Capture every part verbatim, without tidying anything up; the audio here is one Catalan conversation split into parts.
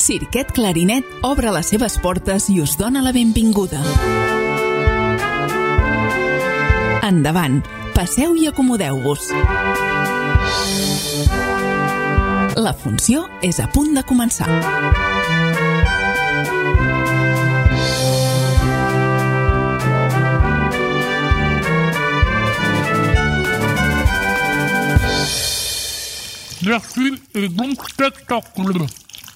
Cirquet Clarinet obre les seves portes i us dona la benvinguda. Endavant, passeu i acomodeu-vos. La funció és a punt de començar. La film est donc spectaculaire.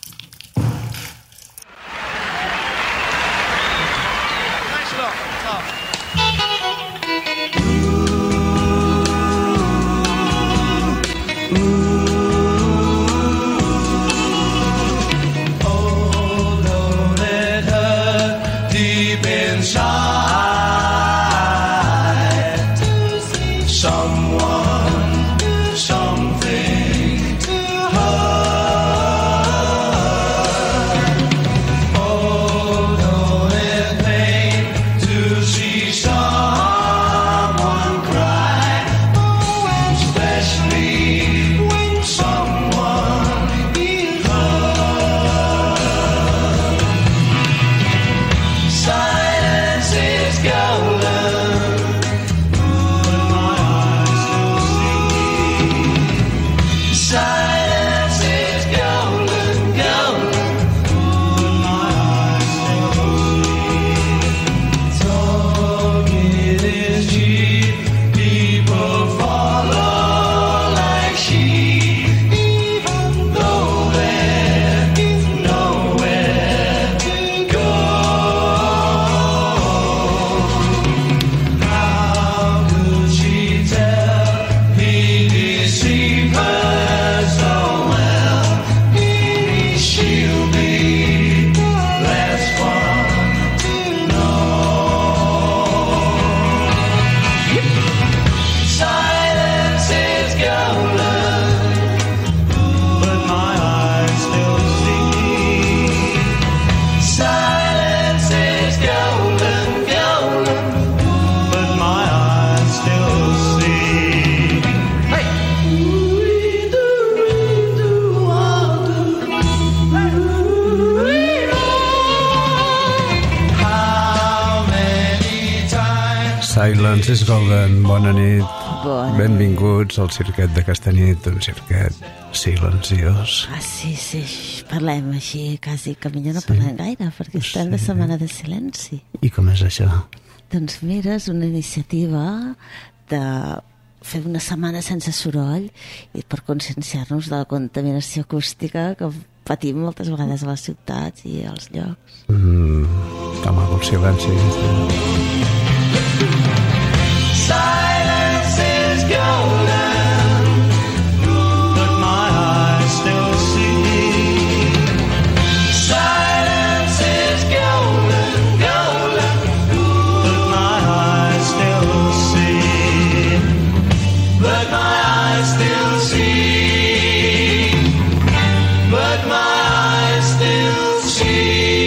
Silence is Golden, bona nit. Bona. Benvinguts al cirquet d'aquesta nit, un cirquet silenciós. Ah, sí, sí, parlem així, quasi que millor no parlem sí. gaire, perquè estem sí. de setmana de silenci. I com és això? Doncs mira, és una iniciativa de fer una setmana sense soroll i per conscienciar-nos de la contaminació acústica que patim moltes vegades a les ciutats i als llocs. Mm, que maco el silenci. Silence is golden, but my eyes still see. Silence is golden, golden, but my eyes still see. But my eyes still see. But my eyes still see.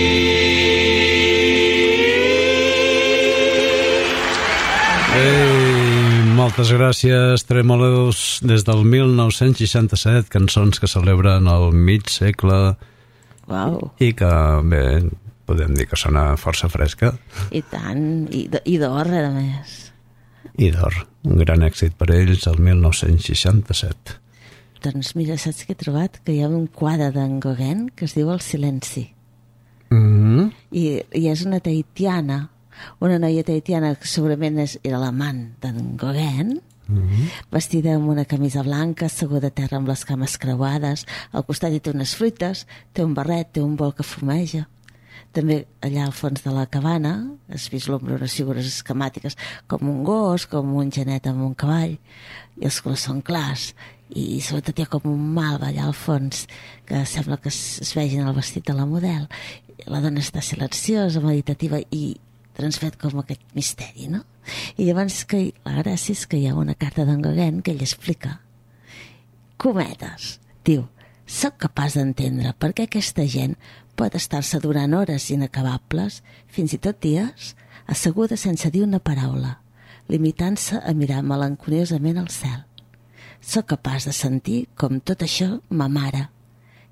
Moltes gràcies, Tremoleus, des del mil nou-cents seixanta-set, cançons que celebren el mig segle. Uau. I que, bé, podem dir que sona força fresca. I tant, i, i d'or, a més. I d'or, un gran èxit per ells, el mil nou-cents seixanta-set. Doncs mira, saps que he trobat? Que hi ha un quadre d'en Gauguin que es diu El silenci. Mm-hmm. I, i és una tahitiana, una noia tahitiana que segurament és, era l'amant d'en Gauguin, mm-hmm. vestida amb una camisa blanca, asseguda a terra amb les cames creuades, al costat hi té unes fruites, té un barret, té un bol que fumeja. També allà al fons de la cabana es vislumbra unes figures esquemàtiques com un gos, com un genet amb un cavall, i els colors són clars, i sobretot hi ha com un malva allà al fons que sembla que es, es vegin el vestit de la model. La dona està silenciosa, meditativa i transmet com aquest misteri, no? I llavors que, la gràcia és que hi ha una carta d'en Gauguin que ell explica. Cometes, diu, soc capaç d'entendre per què aquesta gent pot estar-se durant hores inacabables, fins i tot dies, asseguda sense dir una paraula, limitant-se a mirar melancoliosament al cel. Soc capaç de sentir com tot això m'amara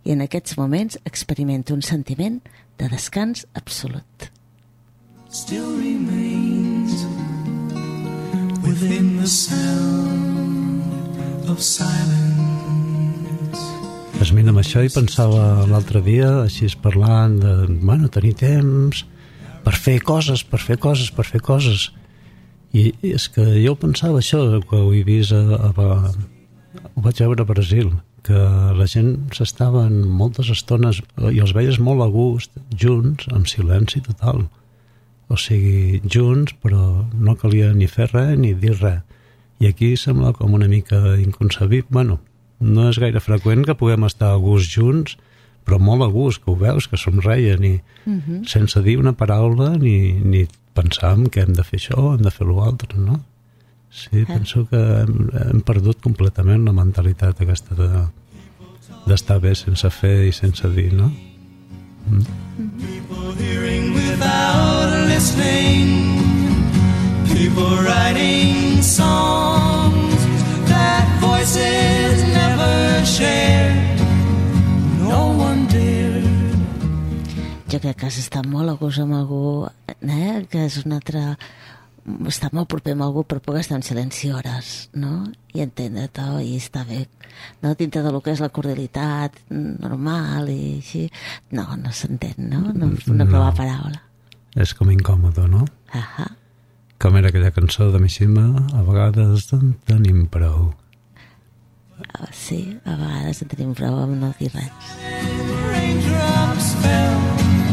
i en aquests moments experimento un sentiment de descans absolut. Still remains within the sound of silence. Pues mira, amb això hi pensava l'altre dia, així parlant de, bueno, tenir temps per fer coses, per fer coses, per fer coses. I és que jo pensava això, que ho he vist a, a, a, ho vaig veure a Brasil, que la gent s'estava en moltes estones i els veies molt a gust, junts, amb silenci total. O sigui, junts, però no calia ni fer res ni dir res. I aquí sembla com una mica inconcebible. Bueno, no és gaire freqüent que puguem estar a gust junts, però molt a gust, que ho veus, que somreien i uh-huh. sense dir una paraula ni, ni pensar que hem de fer això, hem de fer l'altre, no? Sí, penso que hem, hem perdut completament la mentalitat aquesta de, d'estar bé sense fer i sense dir, no? Mm. People hearing without listening, people writing songs that voices never shared, no one dared. Jo crec que has estat molt a gust amb algú, eh? Que és un altre... estar molt proper amb algú per poder estar en silenci hores, no? I entendre-te i estar bé, no? Dintre del que és la cordialitat normal i així, no, no s'entén, no? No, no prova paraula. És com incòmode, no? Ahà. Com era aquella cançó de Mishima, a vegades en tenim prou. Sí, a vegades en tenim prou amb no dir res. Raindrops fell,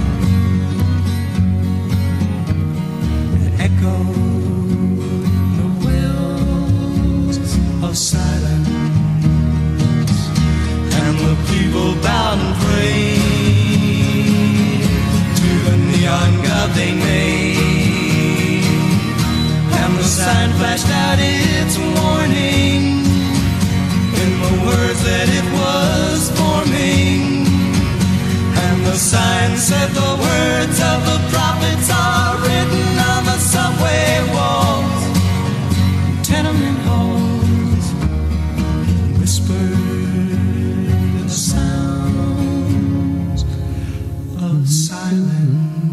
echoed the wells of silence, and the people bowed and prayed to the neon god they made, and the sign flashed out its warning in the words that it was forming, and the sign said the words of the prophets are written on the subway walls, tenement halls, whispered the sounds of silence.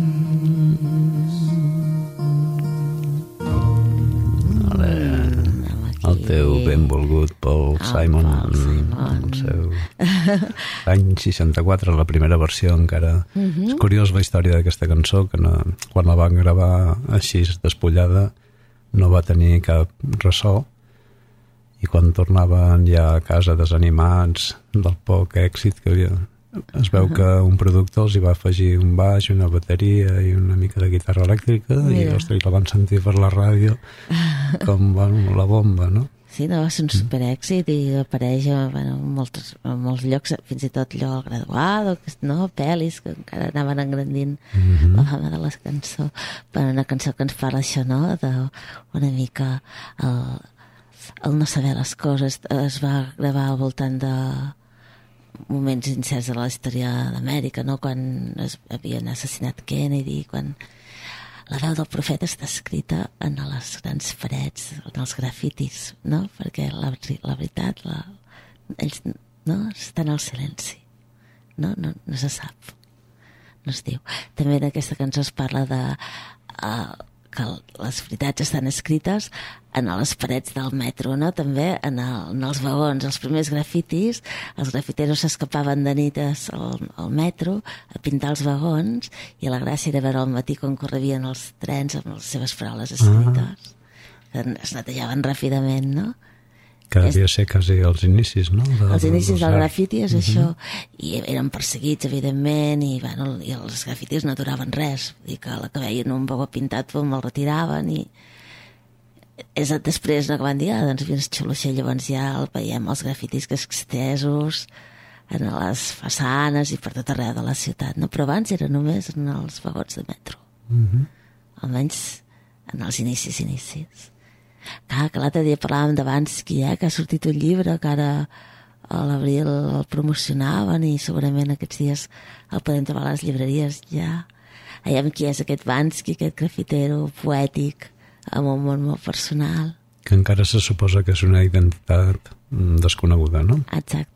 El teu benvolgut Paul Simon, Paul Simon. el seu any seixanta-quatre, la primera versió encara. Uh-huh. És curiós la història d'aquesta cançó, que no, quan la van gravar així despullada no va tenir cap ressò, i quan tornaven ja a casa desanimats del poc èxit que havia, es veu que un productor els hi va afegir un baix, una bateria i una mica de guitarra elèctrica. Mira. I ostres, la van sentir per la ràdio com bueno, la bomba, no? Sí, no, va ser un superèxit i apareix bueno, en, molts, en molts llocs, fins i tot allò al Graduado, no? Pel·lis que encara anaven engrandint mm-hmm. la fama de la cançó, però una cançó que ens parla això, no? De una mica el, el no saber les coses. Es va gravar al voltant de moments incerts de la història d'Amèrica, no? Quan es havien assassinat Kennedy, quan la veu del profeta està escrita en les grans parets, en els grafitis, no? Perquè la, la veritat la, ells no? Estan al silenci, no? No, no se sap, no es diu. També en aquesta cançó es parla de uh, que les veritats estan escrites en les parets del metro, no? També en, el, en els vagons, els primers grafitis, els grafiteros s'escapaven de nit al, al metro a pintar els vagons, i la gràcia era veure al matí quan correvien els trens amb les seves paraules escrites, ah. que es netejaven ràpidament, no? Que devia ser quasi els inicis, no? De, els inicis del grafiti és uh-huh. això, i eren perseguits, evidentment, i, bueno, i els grafitis no duraven res, vull dir que la que veien un vagó pintat me'l retiraven, i és després no, que van dir, ah, doncs fins xulo, llavors ja el veiem els grafitis que extesos en les façanes i per tot arreu de la ciutat, no? Però abans era només en els vagons de metro, uh-huh. almenys en els inicis inicis. Clar, que l'altre dia parlàvem de Bansky, eh, que ha sortit un llibre que ara a l'abril el promocionaven i segurament aquests dies el podem trobar a les llibreries ja. Aviam qui és aquest Bansky, aquest grafitero poètic amb un món molt personal. Que encara se suposa que és una identitat desconeguda, no? Exacte.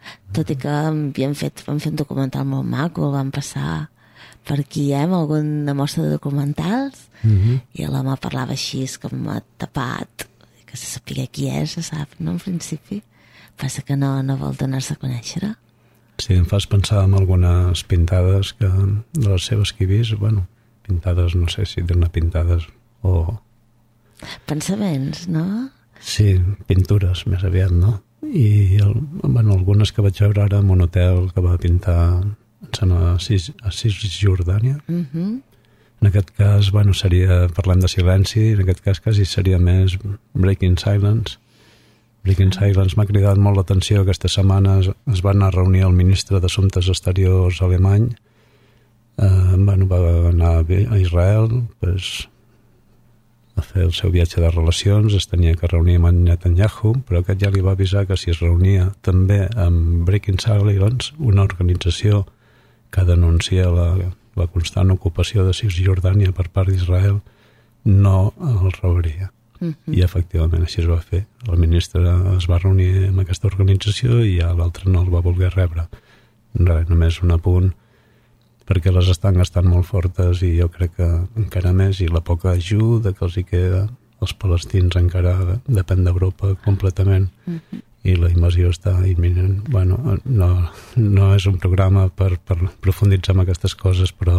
tot i que havien fet, van fer un documental molt maco, el van passar per aquí, eh, amb alguna mostra de documentals, Mm-hmm. i l'home parlava així, com tapat, que se sapia qui és, se sap, no, en principi. Passa que no, no vol donar-se a conèixer. Sí, em fas pensar en algunes pintades que, de les seves que he vist, bueno, pintades, no sé si dir-ne pintades o... Pensaments, no? Sí, pintures, més aviat, no? I, el, bueno, algunes que vaig veure ara en un hotel que va pintar, em sembla, a, Cis, a Cisjordània. Mhm. En aquest cas, bueno, seria, parlem de silenci, en aquest cas quasi seria més Breaking Silence. Breaking Silence m'ha cridat molt l'atenció. Aquesta setmana es, es va anar a reunir el ministre d'Assumptes Exteriors alemany. Eh, bueno, va anar a Israel, pues, a fer el seu viatge de relacions, es tenia que reunir amb en Netanyahu, però aquest ja li va avisar que si es reunia també amb Breaking Silence, una organització que denuncia la la constant ocupació de Cisjordània per part d'Israel, no el rebria. Mm-hmm. I efectivament així es va fer. El ministre es va reunir amb aquesta organització i ja l'altre no el va voler rebre. Res, només un apunt, perquè les estan gastant molt fortes i jo crec que encara més, i la poca ajuda que els hi queda als palestins encara depèn d'Europa completament. Mm-hmm. I la invasió està imminent. Bueno, no, no és un programa per, per profunditzar en aquestes coses, però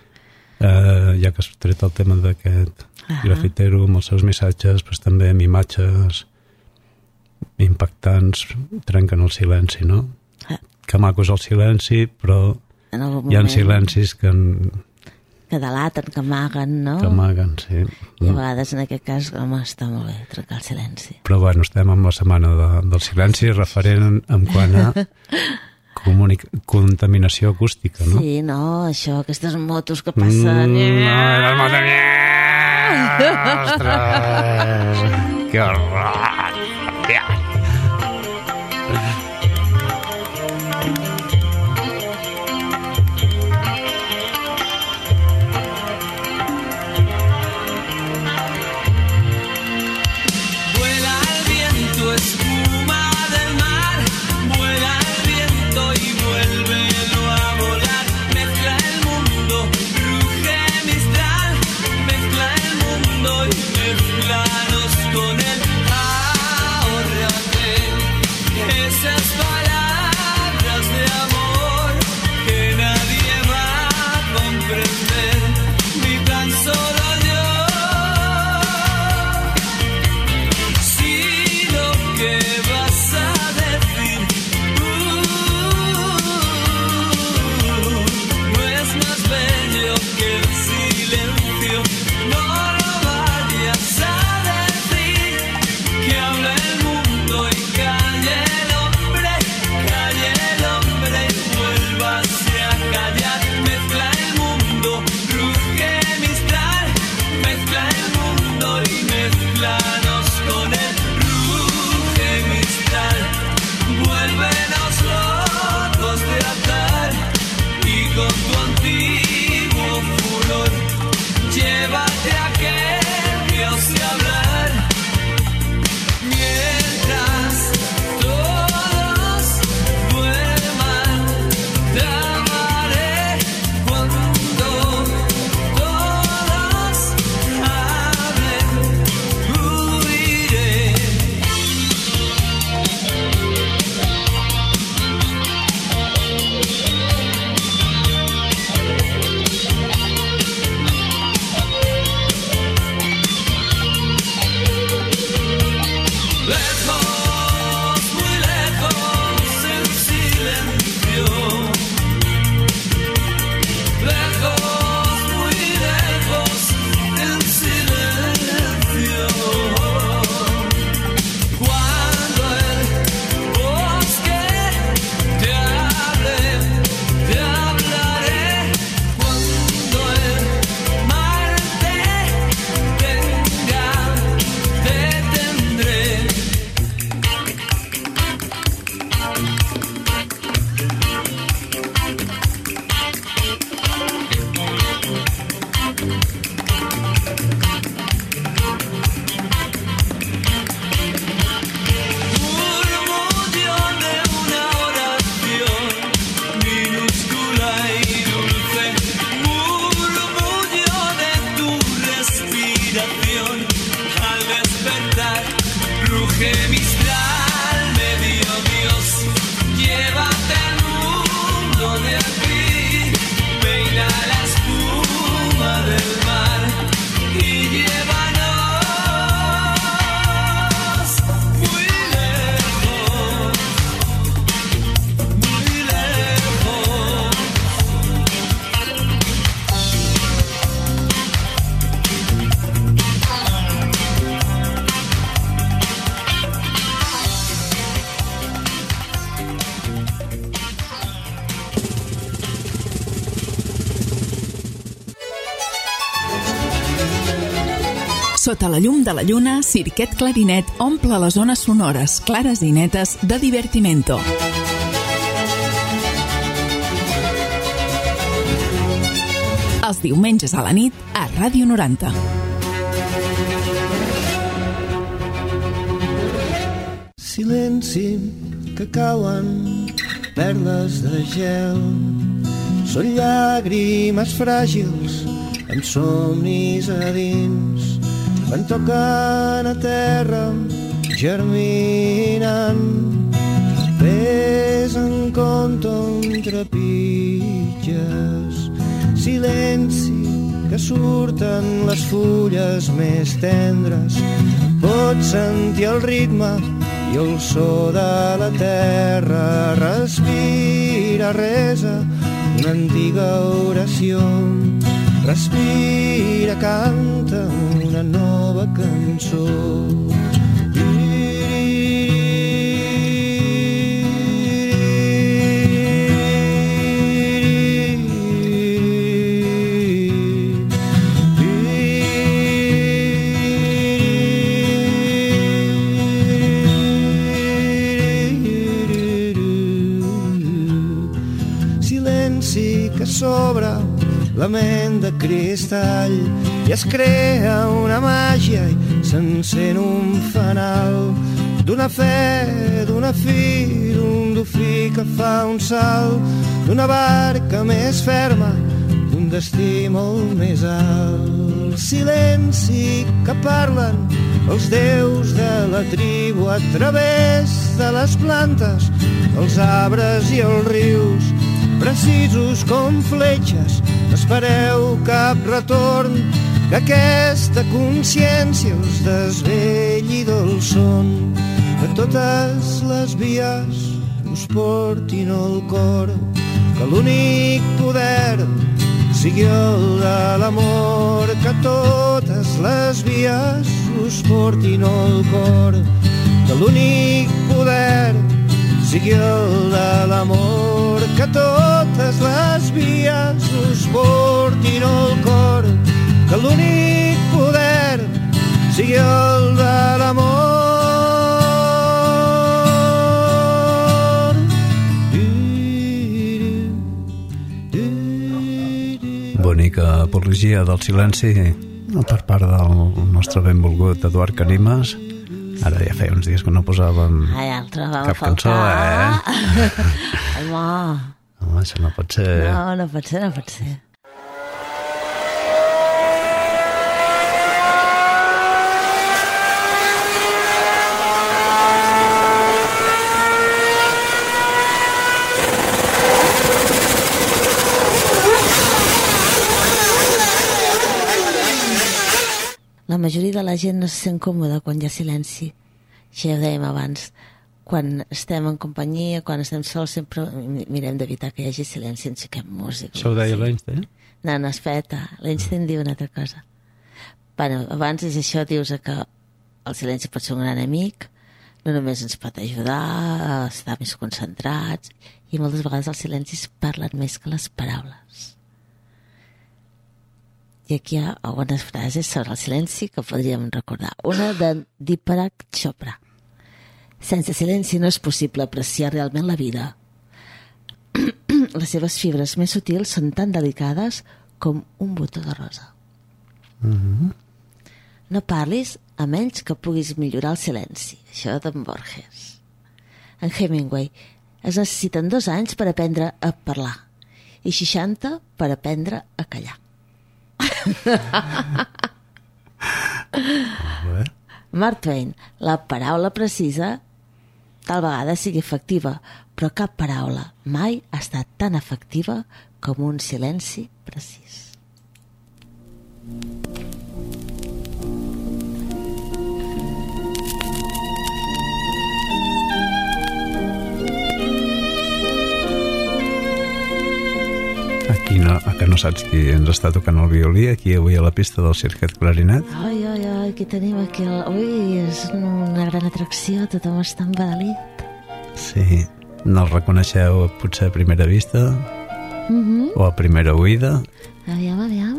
eh, ja que has tret el tema d'aquest uh-huh. grafitero amb els seus missatges, pues, també amb imatges impactants trenquen el silenci, no? Uh. Que maco és el silenci, però hi ha silencis que... En... que delaten, que amaguen, no? Que amaguen, sí. I a vegades, en aquest cas, home, està molt bé trencar el silenci. Però, bueno, estem amb la setmana de, del silenci referent en quant a comunic- contaminació acústica, no? Sí, no, això, aquestes motos que passen... Mm, no, les motos... Ostres! Que horror! Ja. que Mistral me dio Dios. Llévate al mundo de aquí, peina la espuma del mar y llévanos muy lejos, muy lejos. Sota la llum de la lluna, Cirquet Clarinet omple les zones sonores clares i netes de divertimento. Els diumenges a la nit a Ràdio noranta. Silenci que cauen perles de gel, són llàgrimes fràgils amb somnis a dins, quan toquen a terra germinant, pes en compte on trepitges. Silenci que surten les fulles més tendres, pots sentir el ritme i el so de la terra. Respira, resa una antiga oració, respira, canta una nova cançó. Silenci que s'obre la ment de cristall i es crea una màgia i s'encén un fanal d'una fe, d'una fi, d'un dofí que fa un salt, d'una barca més ferma, d'un destí molt més alt. Silenci que parlen els déus de la tribu a través de les plantes, els arbres i els rius, precisos com fletxes. No espereu cap retorn, que aquesta consciència us desvelli del son, que totes les vies us portin al cor, que l'únic poder sigui el de l'amor, que totes les vies us portin al cor, que l'únic poder sigui el de l'amor, que totes les vies us portin al cor, que l'únic poder sigui el de l'amor. Bonica apologia del silenci per part del nostre benvolgut Eduard Canimes. Ara ja feia uns dies que no posàvem Ai, altre, cap cançó, eh? Home. Home, això no pot ser. No, no pot ser, no pot ser. La majoria de la gent no se sent còmoda quan hi ha silenci. Ja ho dèiem abans. Quan estem en companyia, quan estem sols, sempre mirem d'evitar que hi hagi silenci, ens fiquem música. Això ho deia l'Einstein? No, no, espera, l'Einstein diu una altra cosa. Bueno, abans és això, dius que el silenci pot ser un gran amic, no només ens pot ajudar a estar més concentrats, i moltes vegades els silencis parlen més que les paraules. I aquí hi ha algunes frases sobre el silenci que podríem recordar. Una de Deepak Chopra. Sense silenci no és possible apreciar realment la vida. Les seves fibres més sutils són tan delicades com un botó de rosa. Mm-hmm. No parlis a menys que puguis millorar el silenci. Això d'en Borges. En Hemingway. Es necessiten dos anys per aprendre a parlar i seixanta per aprendre a callar. Mark Twain, la paraula precisa tal vegada sigui efectiva, però cap paraula mai ha estat tan efectiva com un silenci precís. Aquí no, que no saps qui ens està tocant el violí, aquí avui a la pista del Cirquet Clarinet. Ai, ai, ai, aquí tenim aquí el... Ui, és una gran atracció, tothom està embadalit. Sí, no el reconeixeu potser a primera vista? Mm-hmm. O a primera oïda? Aviam, aviam.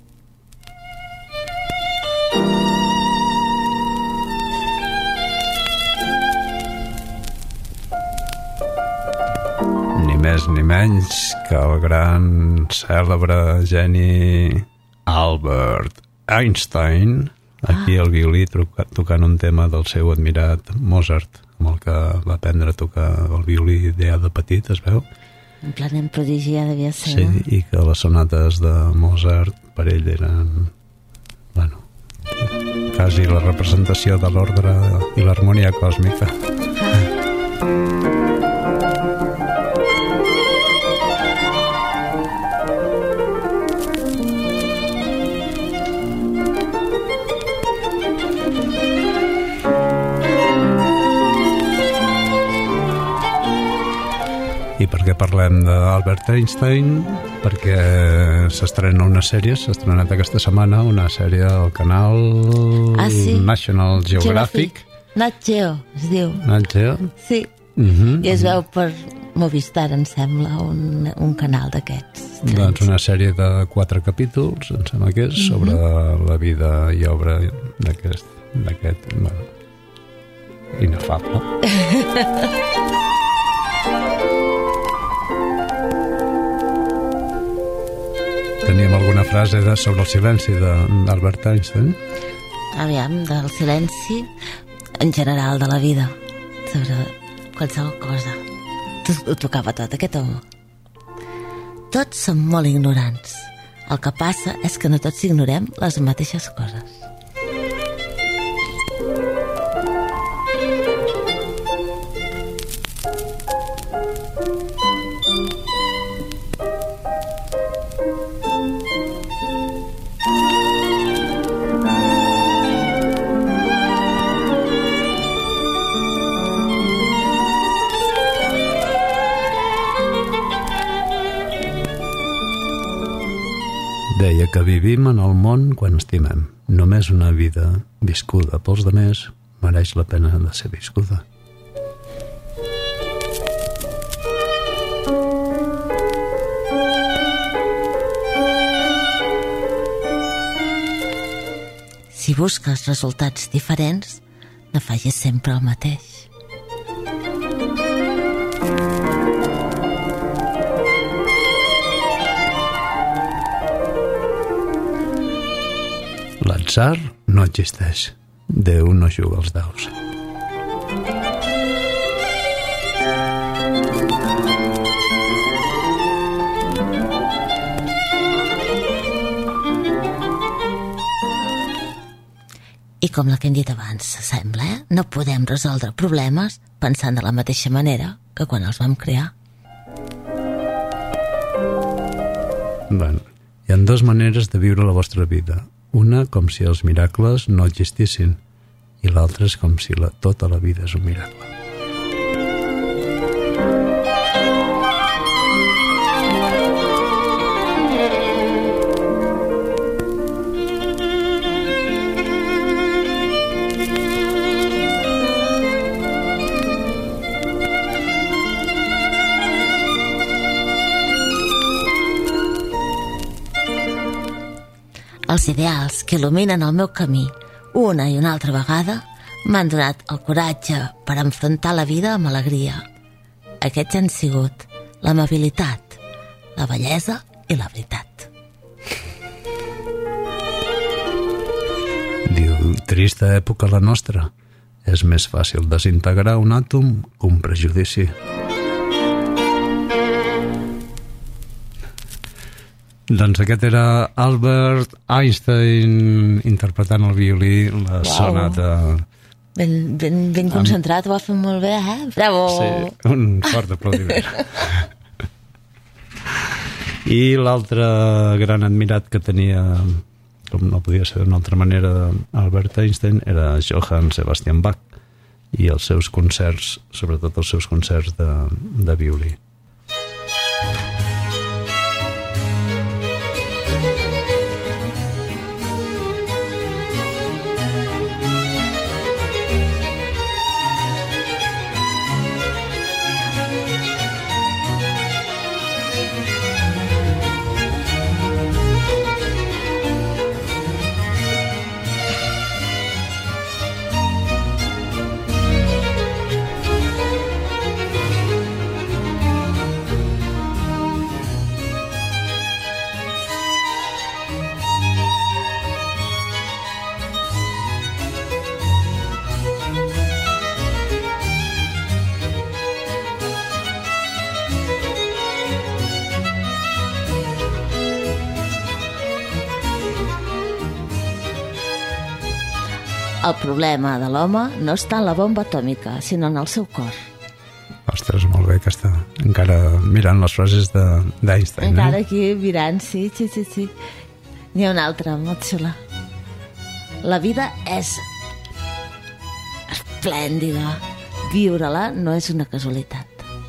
Ni més ni menys que el gran cèlebre geni Albert Einstein, aquí al violí tocant un tema del seu admirat Mozart, amb el que va aprendre a tocar el violí ja de petit, es veu? En plan en prodigia devia ser. Sí, i que les sonates de Mozart per ell eren, bueno, quasi la representació de l'ordre i l'harmonia còsmica. I per què parlem d'Albert Einstein? Perquè s'estrena una sèrie, s'ha estrenat aquesta setmana una sèrie al canal ah, sí. National Geographic. Nat Geo, es diu. Nat Geo? Sí. Uh-huh. I es veu per Movistar, em sembla, un, un canal d'aquests. Doncs una sèrie de quatre capítols, em sembla que és, uh-huh. sobre la vida i obra d'aquest, d'aquest, bueno, inefable. Teníem alguna frase de, sobre el silenci d'Albert Einstein? Aviam, del silenci en general de la vida, sobre qualsevol cosa. Ho tocava tot, aquest home. Tots som molt ignorants. El que passa és que no tots ignorem les mateixes coses. Deia que vivim en el món quan estimem. Només una vida viscuda pels demés mereix la pena de ser viscuda. Si busques resultats diferents, no facis sempre el mateix. L'atzar no existeix. Déu no juga als daus. I com la que hem dit abans, sembla, eh? No podem resoldre problemes pensant de la mateixa manera que quan els vam crear. Bueno, hi ha dues maneres de viure la vostra vida. Una com si els miracles no existissin i l'altra és com si la, tota la vida és un miracle. Els ideals que il·luminen el meu camí una i una altra vegada m'han donat el coratge per enfrontar la vida amb alegria. Aquests han sigut l'amabilitat, la bellesa i la veritat. Diu, trista època la nostra. És més fàcil desintegrar un àtom que un prejudici. Doncs aquest era Albert Einstein interpretant el violí la wow. sonata. Ben, ben, ben concentrat, ho va fer molt bé, eh? Bravo! Sí, un fort aplaudiment. I l'altre gran admirat que tenia, com no podia ser d'una altra manera, Albert Einstein, era Johann Sebastian Bach i els seus concerts, sobretot els seus concerts de, de violí. El problema de l'home no està en la bomba atòmica, sinó en el seu cor. Ostres, molt bé que està encara mirant les frases d'Einstein. Encara eh? aquí mirant, sí, sí, sí, sí. N'hi ha una altra, molt xula. La vida és esplèndida. Viure-la no és una casualitat.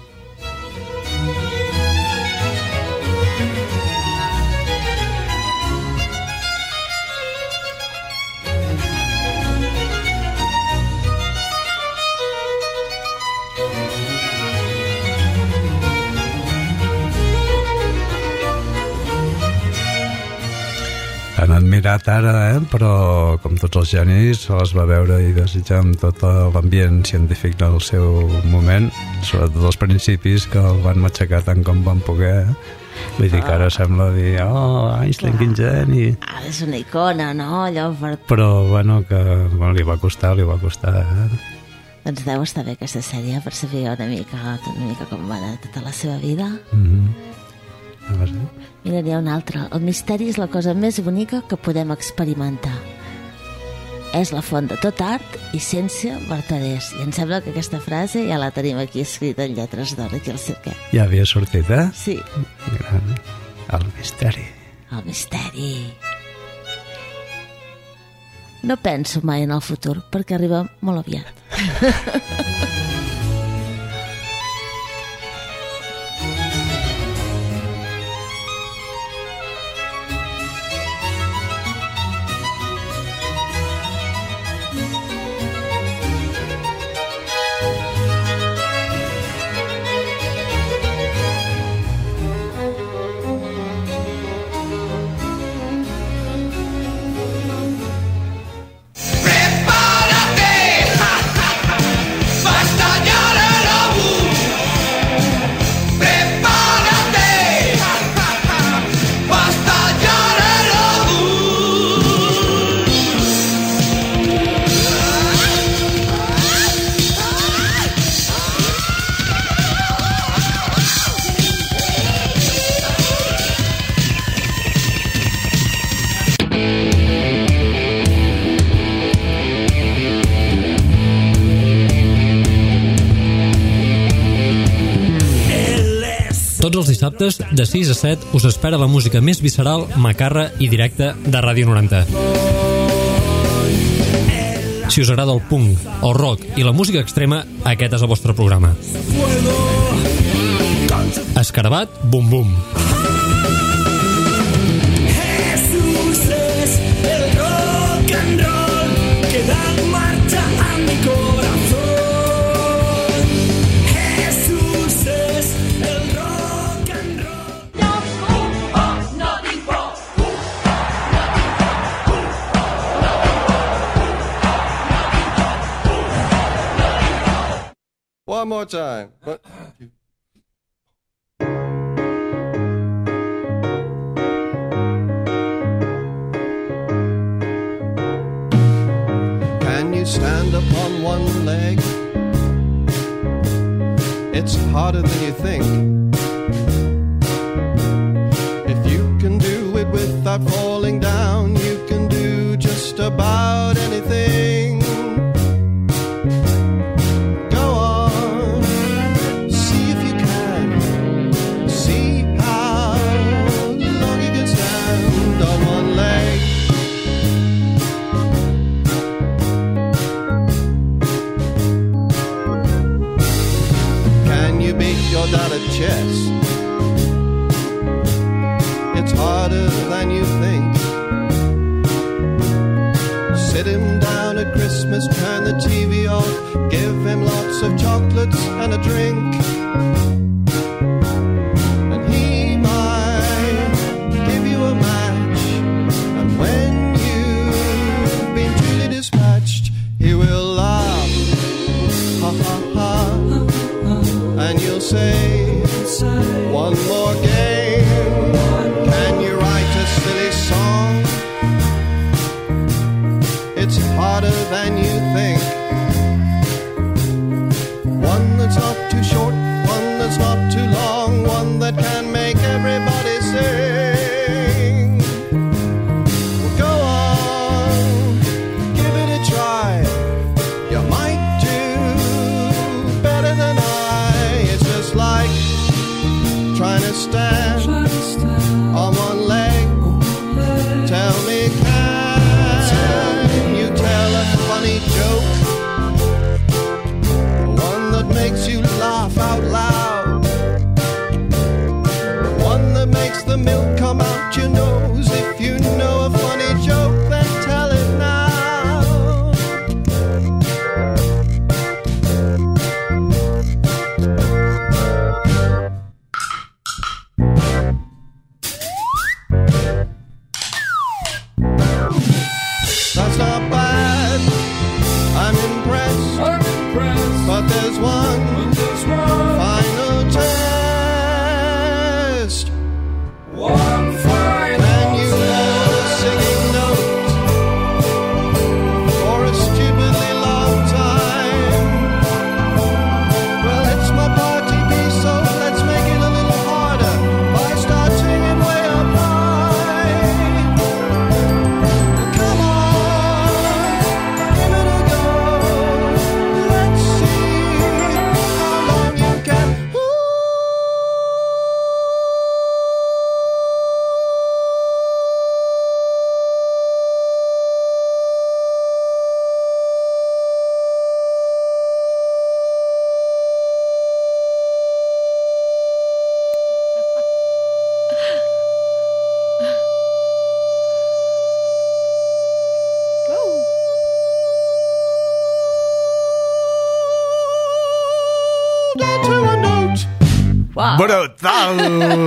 Han admirat ara, eh? Però com tots els genis se les va veure i desitjar amb tot l'ambient científic del seu moment, sobretot als principis que el van matxacar tant com van poder. Vull dir que ara sembla dir oh, Einstein, quin geni. Ah, és una icona, no? Allò per... Però bueno, que bueno, li va costar, li va costar eh? Doncs deu estar bé aquesta sèrie per saber una mica, una mica com va anar tota la seva vida. Mm-hmm. Mira, n'hi ha una altra. El misteri és la cosa més bonica que podem experimentar. És la font de tot art i ciència vertaders. I em sembla que aquesta frase ja la tenim aquí escrita en lletres d'or aquí al cirquet. Ja havia sortit, eh? Sí. Gran. El misteri. El misteri. No penso mai en el futur perquè arriba molt aviat. Tots els dissabtes, de sis a set, us espera la música més visceral, macarra i directa de Ràdio noranta. Si us agrada el punk, el rock i la música extrema, aquest és el vostre programa. Escarabat, bum bum. Jesús es el rock and roll que da marcha a mi corazón. Jesús es el rock and roll. No digo, one more time. What? Stand up on one leg. It's harder than you think. If you can do without falling down. You can do just about anything. Go on, see if you can. See how long you can stand on one leg. Can you beat your dad at chess? It's harder than you think. Sit him down at Christmas, turn the T V off, give him lots of chocolates and a drink. And he might give you a match, and when you've been duly dispatched, he will laugh, ha ha ha, and you'll say, one more game. Can you write a silly song? It's harder than you think. One that's not too short, one that's not too long, one that can make everybody sing. Well, go on, give it a try. You might do better than I. It's just like trying to stand on one leg. Tell me, can you tell a funny joke? One that makes you laugh out loud. One that makes the milk come out your nose. If you know a funny joke, then tell it now. That's not bad. I'm impressed. I'm impressed. But there's one, but there's one final test. One final Can you hold a singing note for a stupidly long time? Well, it's my party piece, so let's make it a little harder by start singing way up high. Come on, give it a go. Let's see how long you can. Down to a note. Uau. Brutal!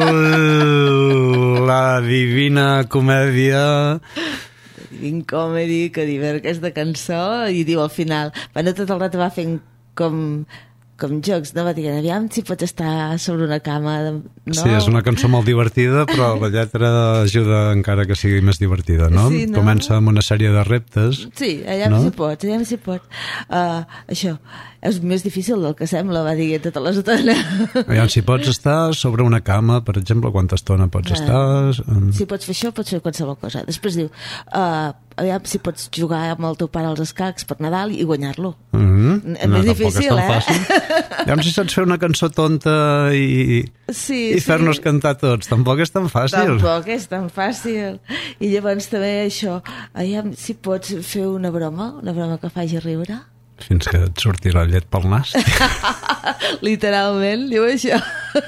La divina comèdia. Divine Comedy, que divert aquesta cançó, i diu al final, bueno, tot el rato va fent com, com jocs, no? Va dir, aviam si pots estar sobre una cama, no? Sí, és una cançó molt divertida, però la lletra ajuda encara que sigui més divertida, no? Sí, no? Comença amb una sèrie de reptes. Sí, allà no? si pots, allà si pots. Uh, això, és més difícil del que sembla, va dir tota l'estona. Aviam, si pots estar sobre una cama, per exemple, quanta estona pots Ah. estar... Um, Si pots fer això, pots fer qualsevol cosa. Després diu, uh, aviam si pots jugar amb el teu pare als escacs per Nadal i guanyar-lo. mm -hmm. És més difícil, eh? Fàcil. Aviam si saps fer una cançó tonta i, Sí, i fer-nos sí. cantar tots. Tampoc és tan fàcil. Tampoc és tan fàcil. I llavors també això, aviam si pots fer una broma, una broma que faci riure. Fins que et surti la llet pel nas. Literalment, diu això.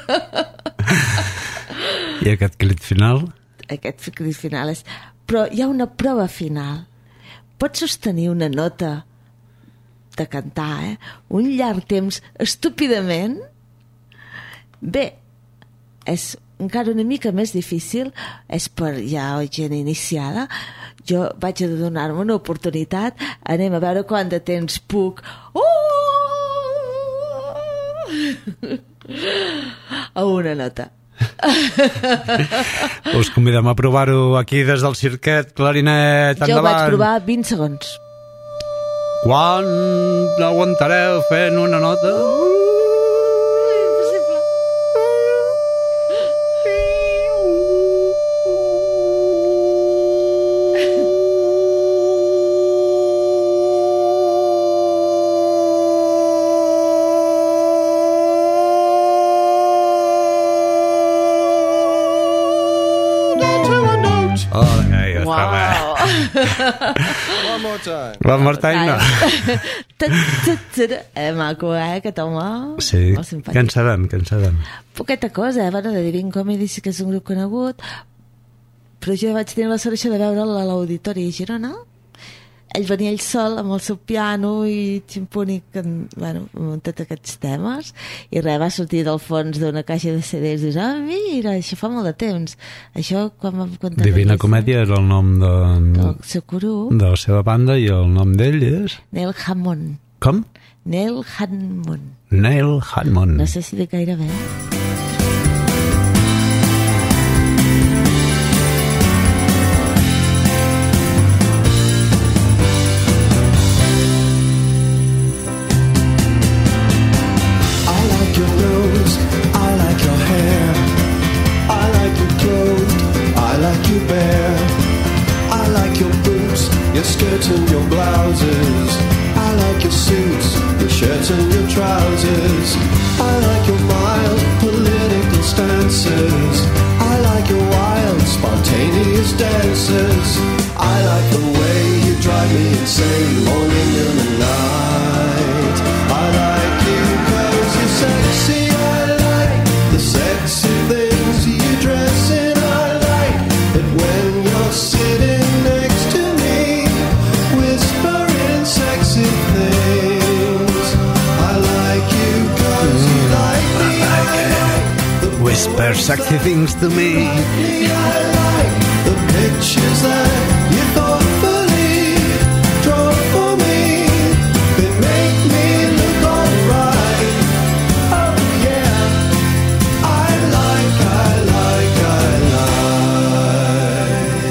I aquest crit final? Aquest crit final és... Però hi ha una prova final. Pots sostenir una nota de cantar, eh? Un llarg temps, estúpidament. Bé, és encara una mica més difícil, és per ja gent iniciada. Jo vaig a donar-me una oportunitat, anem a veure quant de temps puc. Uh! A una nota. Us convidem a provar-ho aquí des del Cirquet Clarinet. Jo Endavant. vaig provar vint segons. Quan aguantareu fent una nota? Wow. One more time. One more time, no. Eh, maco, eh, aquest home. Sí, Molt simpàtic. que en sabem, que en sabem. Poqueta cosa, eh? Bueno, de Divine Comedy sí que és un grup conegut, però jo vaig tenir la sort això de veure'l a l'Auditori a Girona. Ell venia ell sol amb el seu piano i ximpúnic, bueno, amb tots aquests temes, i res, va sortir del fons d'una caixa de C Ds i dius, ah, mira, això fa molt de temps. Això, quan vam contar... Divina Comèdia era el nom de, del seu grup, de la seva banda i el nom d'ell és... Neil Hammond. Com? Neil Hammond. Neil Hammond. No sé si dic gaire bé. Your skirts and your blouses, I like your suits, your shirts and your trousers. I like your mild political stances. I like your wild, spontaneous dances. I like the way you drive me insane, morning and the night. I like you 'cause you're sexy. I like the sexy things you dress in. I like it when you're sitting next to sexy things. I like you 'cause you like me. I like whisper sexy things to me. I like the pictures that you thoughtfully draw for me. They make me look alright. Oh yeah. I like, I like, I like.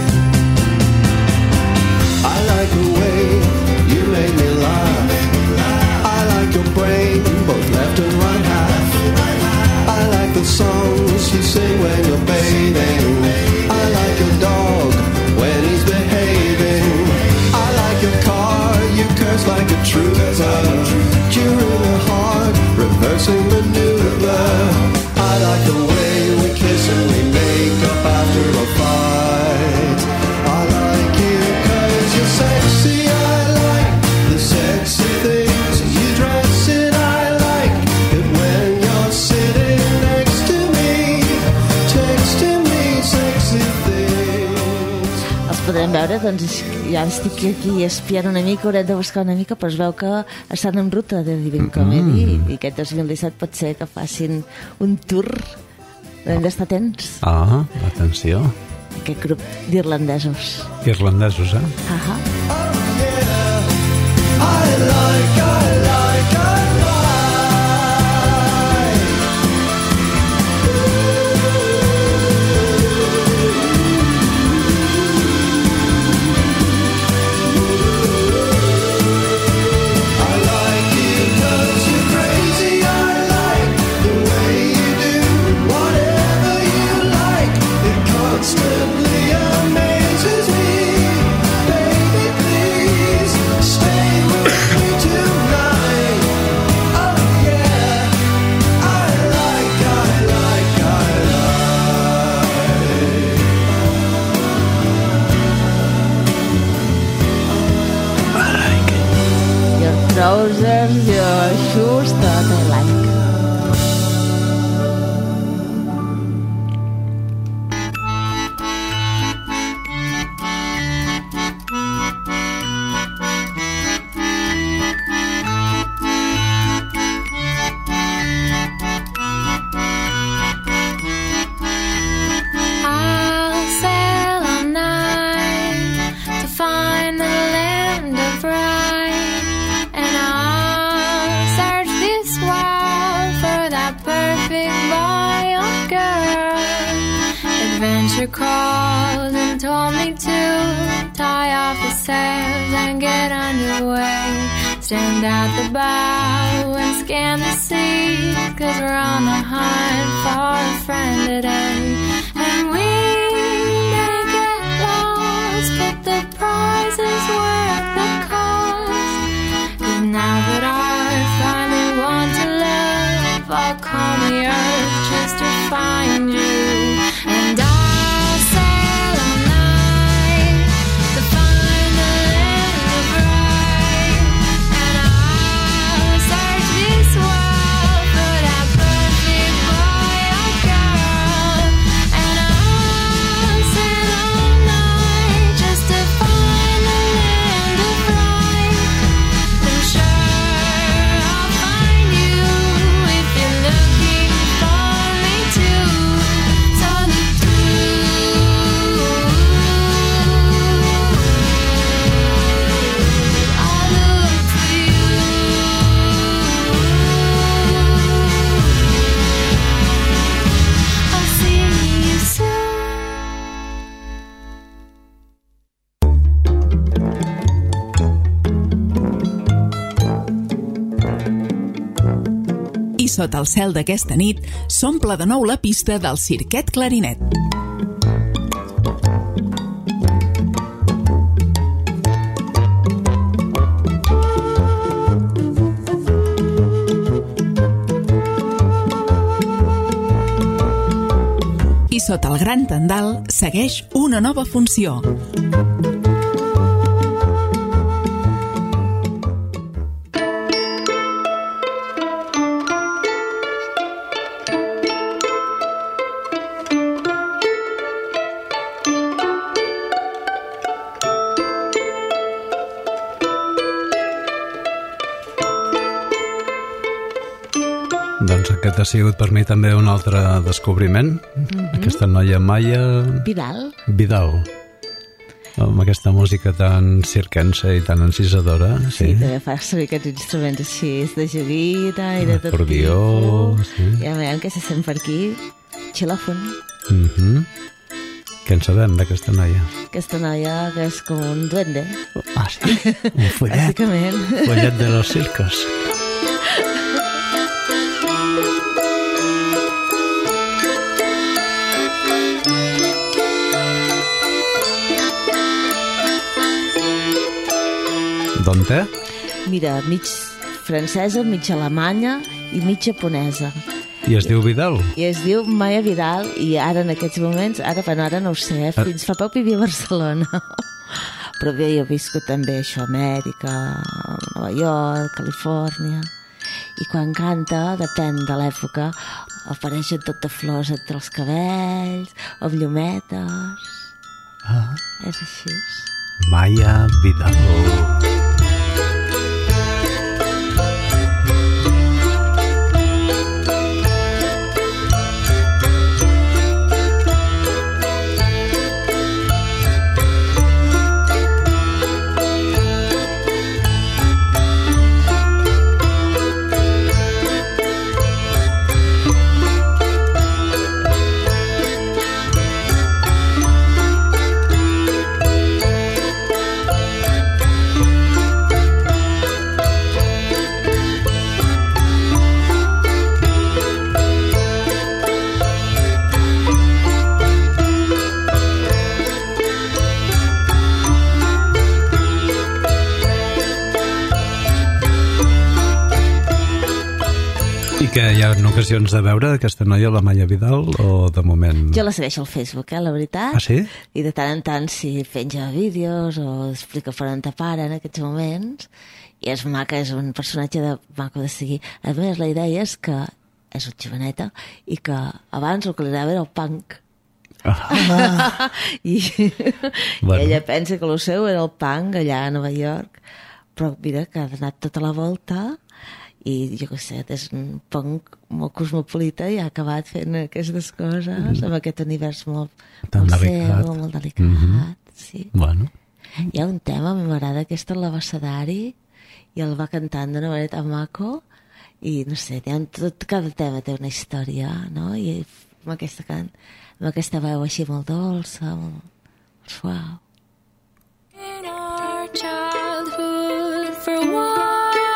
I like the way you make me laugh. I like your brain, both left and right half. I like the songs you sing when you're bathing. I like your dog when he's behaving. I like your car, you curse like a trooper during a hard reversing maneuver. I like the way we kiss and we make up after a fight. I like you 'cause you're sexy. I like the sexy things you dress in. I like it when you're sitting next to me, texting me sexy things. Els podrem veure, doncs ja estic aquí espiant una mica, haurem de buscar una mica, però es veu que estan en ruta de Divine Comedy mm. i aquest dos mil disset pot ser que facin un tour. Hem d'estar atents. Ah, atenció. Aquest grup d'irlandesos. Irlandesos, eh? Ahà. I like, I like, I constantly amazes me. Baby, please stay with me tonight. Oh yeah, I like, I like, I like. I like it. Your trousers, your shoes, tot I like. Called and told me to tie off the sails and get underway. Stand at the bow and scan the sea, 'cause we're on the hunt for a friend today. And we may get lost, but the prize is worth the cost. 'Cause now that I finally want to love, I'll call the earth just to find you. And I I sota el cel d'aquesta nit s'omple de nou la pista del Cirquet Clarinet. I sota el gran tendal segueix una nova funció. Doncs aquest ha sigut per mi també un altre descobriment. Mm-hmm. Aquesta noia Maia... Vidal. Vidal. Amb aquesta música tan circense i tan encisadora. Sí, sí, també fa servir aquests instruments així, de joguina i de tot tipus. Acordió, sí. I a veure què se sent per aquí. Xilòfon. Mm-hmm. Què en sabem d'aquesta noia? Aquesta noia que és com un duende. Ah, sí? Un follet. Bàsicament. Follet de los circos. D'on té? Mira, mig francesa, mig alemanya i mig japonesa. I es diu Vidal? I es diu Maia Vidal, i ara en aquests moments, ara, bueno, ara no ho sé, eh? Fins fa poc vivia a Barcelona. Però bé, jo he viscut també això a Amèrica, a Nova York, Califòrnia. I quan canta, depèn de l'època, apareixen tot de flors entre els cabells, o amb llumetes. Ah. És així. Maia Vidal. Que hi ha ocasions de veure aquesta noia, la Maia Vidal, o de moment... Jo la segueixo al Facebook, eh, la veritat. Ah, sí? I de tant en tant, si penja vídeos o explica per on te para en aquests moments, i és maca, és un personatge de maco de seguir. A més, la idea és que és un joveneta i que abans el que li anava era el punk. Ah. I, bueno. I ella pensa que el seu era el punk allà a Nova York, però mira que ha anat tota la volta i jo què sé, és un punk molt cosmopolita i ha acabat fent aquestes coses mm. amb aquest univers molt, molt seu, molt delicat. Mm-hmm. Sí. Bueno. Hi ha un tema, a mi m'agrada, aquest és l'Abecedari, i el va cantant d'una manera tan maco, i no sé, tot, cada tema té una història, no? I amb aquesta, can, amb aquesta veu així molt dolça, molt, molt suau. In our childhood for one,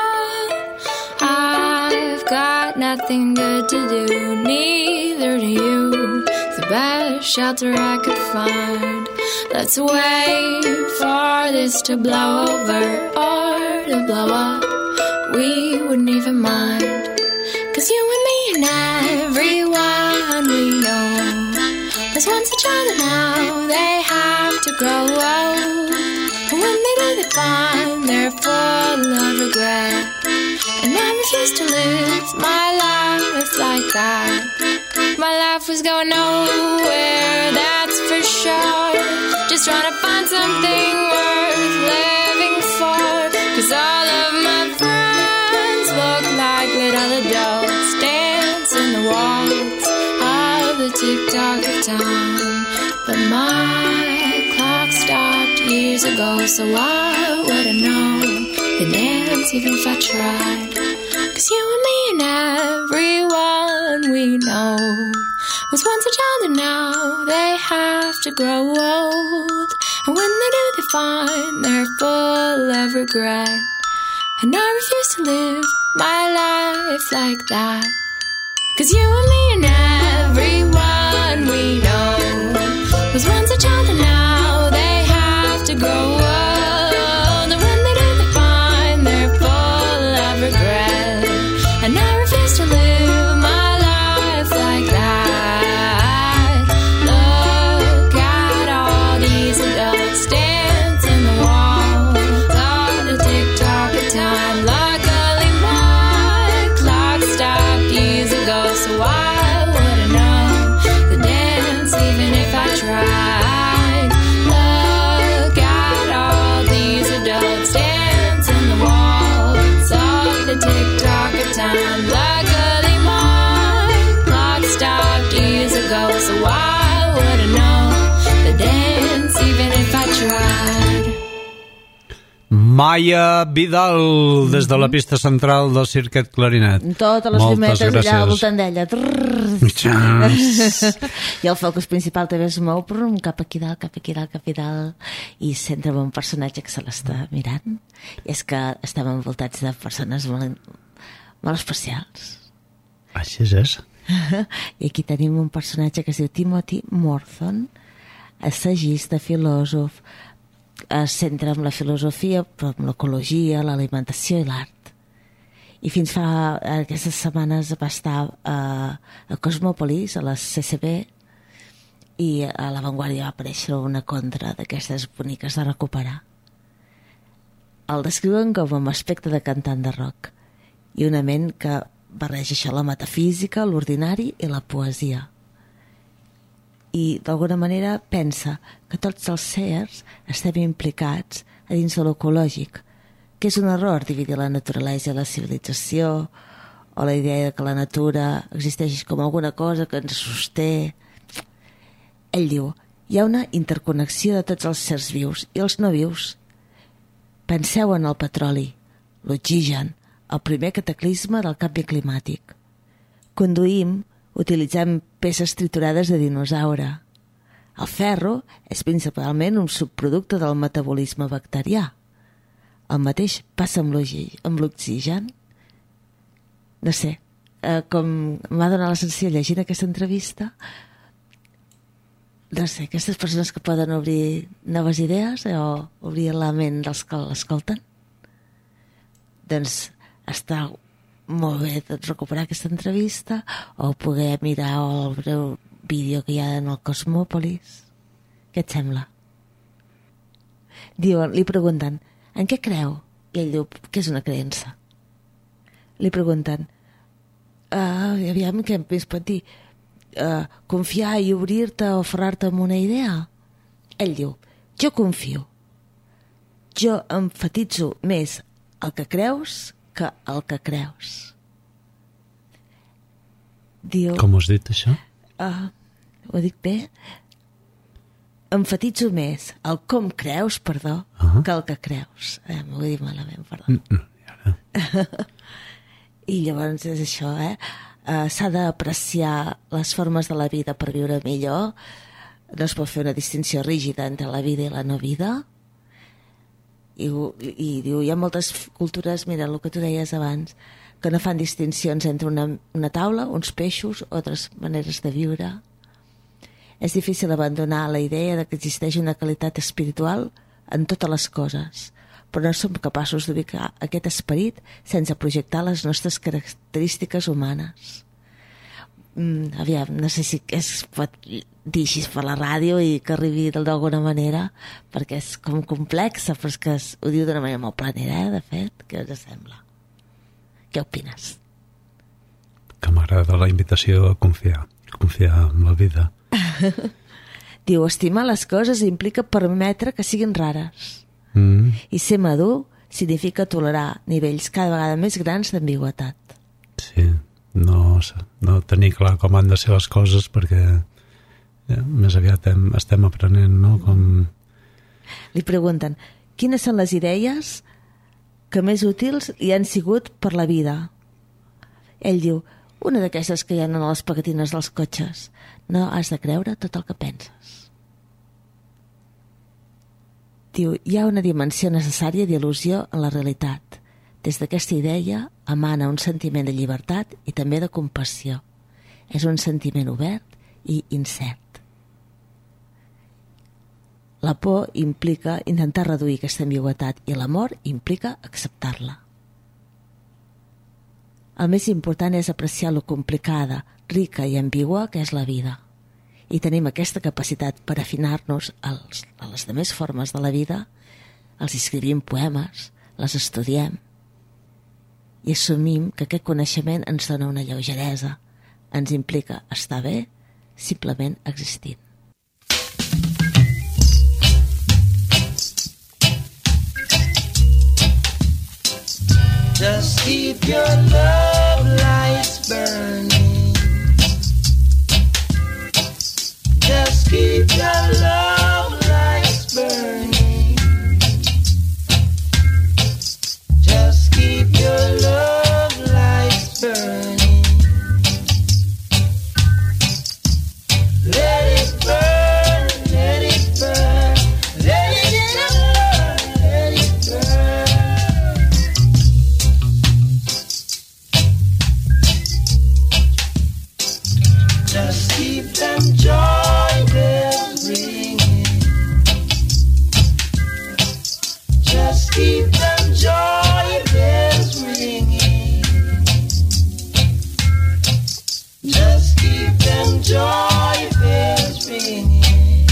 I've got nothing good to do, neither do you. It's the best shelter I could find. Let's wait for this to blow over or to blow up. We wouldn't even mind. Cause you and me and everyone we know was once a child and now they have to grow old. And when they do they find they're full of regret. And I refuse to live my life like that. My life was going nowhere, that's for sure. Just trying to find something worth living for. Cause all of my friends look like little adults dancing the waltz of the tick-tock of time. But my clock stopped years ago, so I wouldn't know the dance even if I tried. Cause you and me and everyone we know was once a child and now they have to grow old. And when they do they find they're full of regret. And I refuse to live my life like that. 'Cause you and me and everyone we know was once a child and now they have to grow up. And when they do, they find they're full of regret. And I refuse to live my life like that. Look at all these adults dance in the walls on the tick-tock of time. Luckily my clock stopped years ago, so I wouldn't know the dance even if I tried. Look at all these adults dance in the walls of the tick-tock of time. Luckily my clock stopped years ago, so I wouldn't know the dance even if I tried. Maia Vidal, des de la pista central del Cirquet Clarinet. Totes les Moltes llumetes allà al gràcies. voltant d'ella. I el focus principal també es mou brum, cap aquí dalt, cap aquí dalt, cap aquí dalt, i centra en un personatge que se l'està mirant. I és que estem envoltats de persones molt, molt especials. Així és. I aquí tenim un personatge que es diu Timothy Morton, assagista, filòsof, es centra en la filosofia, però en l'ecologia, l'alimentació i l'art. I fins fa aquestes setmanes va estar a, a Cosmopolis, a la C C B, i a La Vanguardia va aparèixer una contra d'aquestes boniques de recuperar. El descriuen com un aspecte de cantant de rock i una ment que barreja això, la metafísica, l'ordinari i la poesia. I d'alguna manera pensa que tots els sers estem implicats a dins de l'ecològic, que és un error dividir la naturalesa i la civilització, o la idea que la natura existeix com alguna cosa que ens sosté. Ell diu, hi ha una interconnexió de tots els sers vius i els no vius. Penseu en el petroli, l'oxigen, el primer cataclisme del canvi climàtic. Conduïm utilitzant peces triturades de dinosaure. El ferro és principalment un subproducte del metabolisme bacterià. El mateix passa amb l'oxigen. No sé, eh, com m'ha donat la sensació llegint aquesta entrevista, no sé, aquestes persones que poden obrir noves idees o obrir la ment dels que l'escolten, doncs està molt bé doncs, recuperar aquesta entrevista o poder mirar el breu vídeo que hi ha en el Cosmòpolis. Què et sembla? Diuen, li pregunten, en què creu? I ell diu, què és una creença? Li pregunten, uh, aviam, què es pot dir? Uh, confiar i obrir-te o aferrar-te amb una idea? Ell diu, jo confio. Jo emfatitzo més el que creus que el que creus. Diu... Com ho has dit, això? Uh, ho dic bé? Emfatitzo més el com creus, perdó, uh -huh. que el que creus. Eh, m'ho he dit malament, perdó. Mm -mm. I llavors és això, eh? Uh, s'ha d'apreciar les formes de la vida per viure millor. No es pot fer una distinció rígida entre la vida i la no vida. I, i diu, hi ha moltes cultures, mira el que tu deies abans, que no fan distincions entre una, una taula, uns peixos, altres maneres de viure. És difícil abandonar la idea de que existeix una qualitat espiritual en totes les coses, però no som capaços d'ubicar aquest esperit sense projectar les nostres característiques humanes. Mm, aviam, no sé si es pot dir així per la ràdio i que arribi d'alguna manera, perquè és com complexa, però és que es, ho diu d'una manera molt planera, eh, de fet. Què us sembla? Què opines? Que m'agrada la invitació a confiar, confiar en la vida. Diu, estimar les coses implica permetre que siguin rares. Mm. I ser madur significa tolerar nivells cada vegada més grans d'ambigüetat. Sí, no, no tenir clar com han de ser les coses perquè ja, més aviat hem, estem aprenent, no? Com... Li pregunten, quines són les idees que més útils li han sigut per la vida? Ell diu, una d'aquestes que hi ha en les pegatines dels cotxes. No has de creure tot el que penses. Diu, hi ha una dimensió necessària d'il·lusió en la realitat. Des d'aquesta idea emana un sentiment de llibertat i també de compassió. és un sentiment obert i incert. La por implica intentar reduir aquesta ambigüitat i l'amor implica acceptar-la. El més important és apreciar lo complicada, rica i ambigua que és la vida. I tenim aquesta capacitat per afinar-nos als, a les demés formes de la vida, els escrivim poemes, les estudiem i assumim que aquest coneixement ens dona una lleugeresa, ens implica estar bé simplement existint. Just keep your love lights burning. Just keep your love lights burning. Just keep your love lights burning. Let it burn, let it burn, let it burn, let it burn. Just keep them joy bells ringing. Just keep them joy bells ringing. Just keep them joy bells ringing.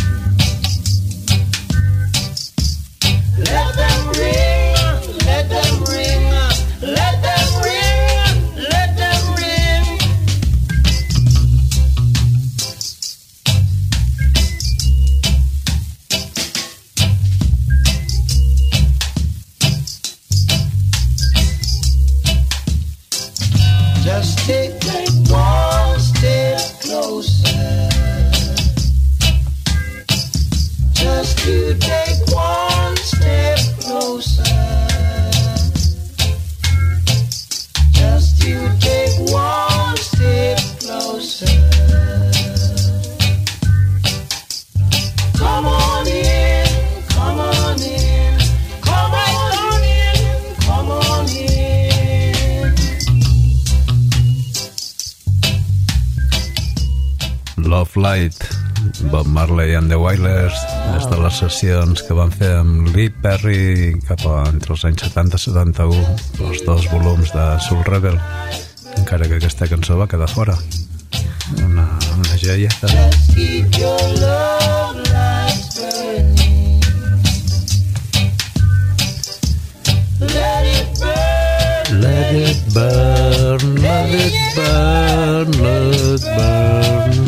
Let them ring, let them ring, let them ring, let them ring. Just take like one step closer. Just to take one step closer. Just to take one step closer. Come on in, come on in, come on in, come on in. Love Light, Bob Marley and the Wailers, des de les sessions que van fer amb Lee Perry cap a entre els anys setanta i setanta-u, els dos volums de Soul Rebel, encara que aquesta cançó va quedar fora. Una, una joieta. Just keep your love lights burning. Let it burn. Let it burn, let it burn, let it burn.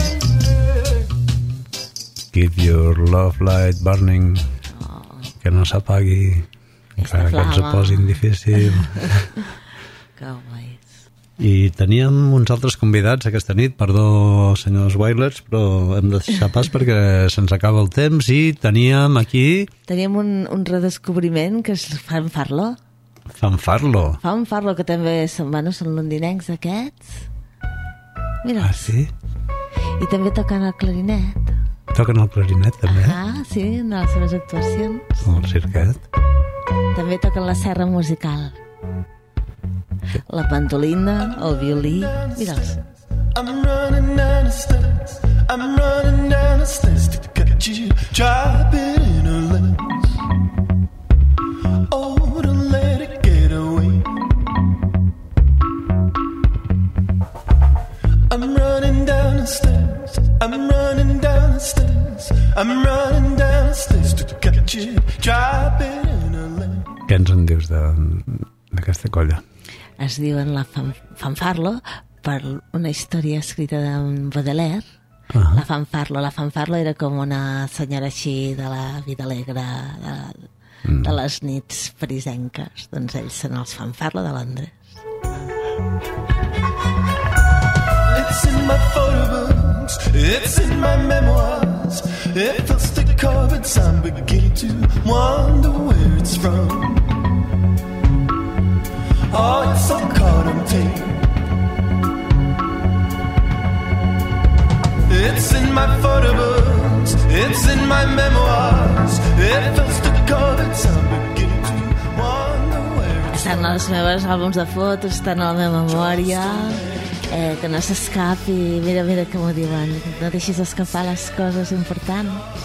Keep your love light burning. Que no s'apagui, encara que ens ho posin difícil. Que guais. I teníem uns altres convidats aquesta nit, perdó senyors Wailers, però hem de deixar pas perquè se'ns acaba el temps i teníem aquí... Teníem un, un redescobriment que és Fanfarlo. Fanfarlo. Fanfarlo, que també són, bueno, són londinencs aquests. Mira. Ah, sí? I també toquen el clarinet. Toquen el clarinet, també? Ah, sí, en les seves actuacions. El cirquet. També toquen la serra musical. La mandolina, el violí... Mira'ls. I'm running down the stairs. I'm running down the stairs to get you dropping in a lens. Oh, don't let it get away. I'm running down the stairs. I'm running down the stairs. I'm running down the stairs to get you dropping in a lens. Què ens en dius d'aquesta colla? Es diuen la fan, Fanfarlo per una història escrita d'en Baudelaire. Uh-huh. La Fanfarlo. La Fanfarlo era com una senyora així de la vida alegre, de, mm. de les nits parisenques. Doncs ells són els Fanfarlo de Londres. It's in my photo books, it's in my memoirs. It feels to carpets, I'm beginning to wonder where it's from. Oh, it's all caught on tape. It's in my photo books, it's in my memoirs. It feels to carpets, I'm beginning to wonder where it's from. Estan els meus àlbums de fotos estan a la meva memòria, eh, que no s'escapi. Mira, mira que m'ho diuen, no deixis escapar les coses importants.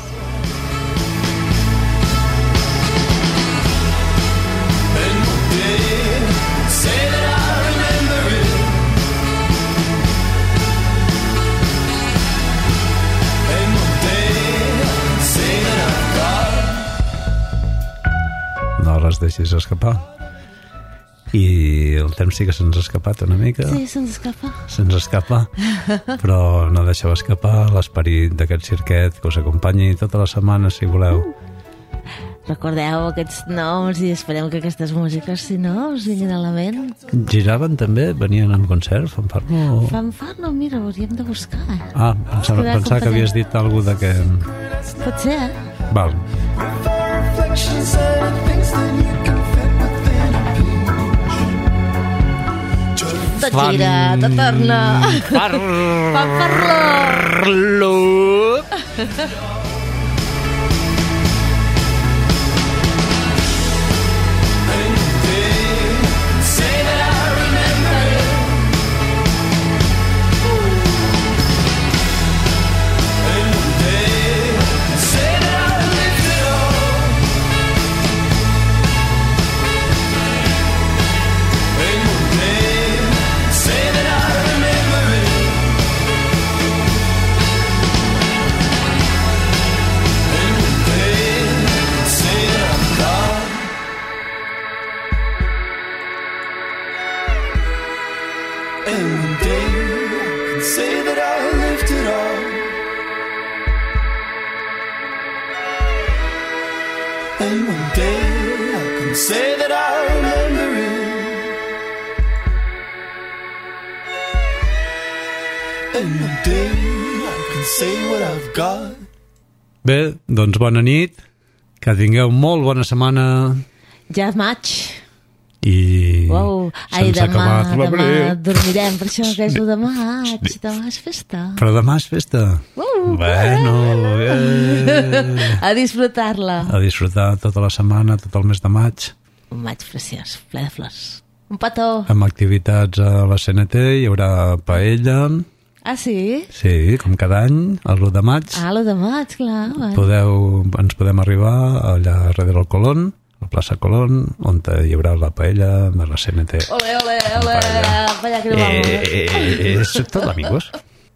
No les deixis escapar. I el temps sí que se'ns ha escapat una mica. Sí, se'ns escapa. Se'ns escapa, però no deixeu escapar l'esperit d'aquest cirquet que us acompanyi tota la setmana, si voleu. Recordeu aquests noms i esperem que aquestes músiques, si no, us vinguin a la ment. Giraven també? Venien en concert, Fanfarno? O... Fanfarno, mira, ho hauríem de buscar. Ah, pensava, pensava que havies dit alguna de que... Pot ser, eh? Val. Tot gira, tot torna. Fanfarlo. And one day I can say that I remember it. And one day I can say what I've got. Bé, doncs bona nit, que tingueu molt bona setmana. Ja és maig. I wow. Ai, se'ns ha demà, acabat demà l'abril. dormirem, per això que és el de maig. Demà és festa. Però demà és festa. Uh, bueno, eh. A disfrutar-la. A disfrutar tota la setmana, tot el mes de maig. Un maig preciós, ple de flors. Un petó. Amb activitats a la C N T, hi haurà paella. Ah, sí? Sí, com cada any, el l'u de maig. Ah, l'u de maig, clar. Podeu, ens podem arribar allà darrere del Colón, a la plaça Colón, on hi haurà la paella de la C N T. Ole, ole, ole, paella que no vamos. Eh, eh, és tot, amigos.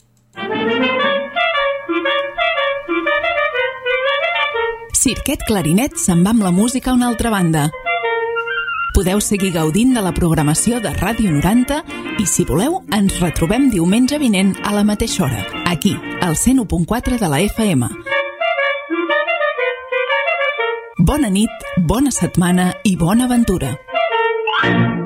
Cirquet Clarinet se'n va amb la música a una altra banda. Podeu seguir gaudint de la programació de Ràdio noranta i, si voleu, ens retrobem diumenge vinent a la mateixa hora, aquí, al cent u punt quatre de la F M. Bona nit, bona setmana i bona aventura.